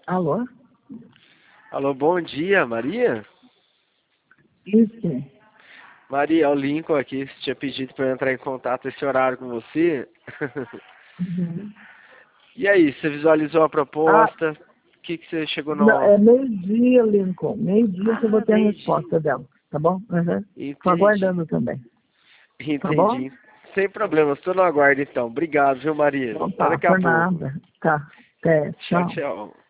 Alô? Alô, bom dia, Maria? Isso. Maria, é o Lincoln aqui, você tinha pedido para eu entrar em contato esse horário com você. Uhum. E aí, você visualizou a Ah, proposta? O que você chegou não, no... é meio-dia, Lincoln. Meio-dia que eu vou Ah, ter a entendi. resposta dela, tá bom? Uhum. Tô Entendi. aguardando também, tá bom? Entendi. Sem problemas, estou no aguardo então. Obrigado, viu, Maria? Então Até tá, daqui a por pouco. nada. Tá, até, Tchau, tchau. tchau.